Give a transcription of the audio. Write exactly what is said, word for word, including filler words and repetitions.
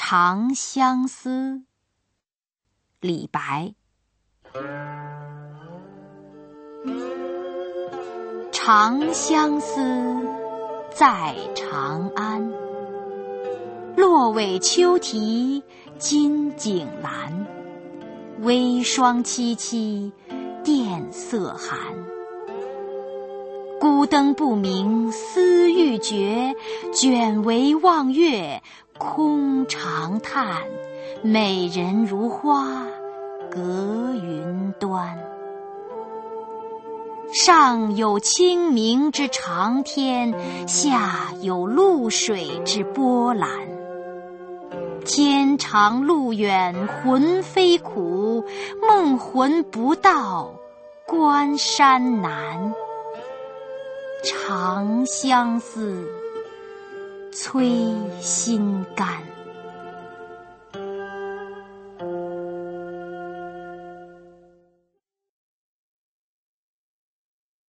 长相思，李白。长相思，在长安。落尾秋啼金井阑，微霜凄凄，殿色寒。孤灯不明思欲绝，卷帷望月空长叹。美人如花隔云端。上有清明之长天，下有露水之波澜。天长路远魂飞苦，梦魂不到关山难。长相思，催心肝。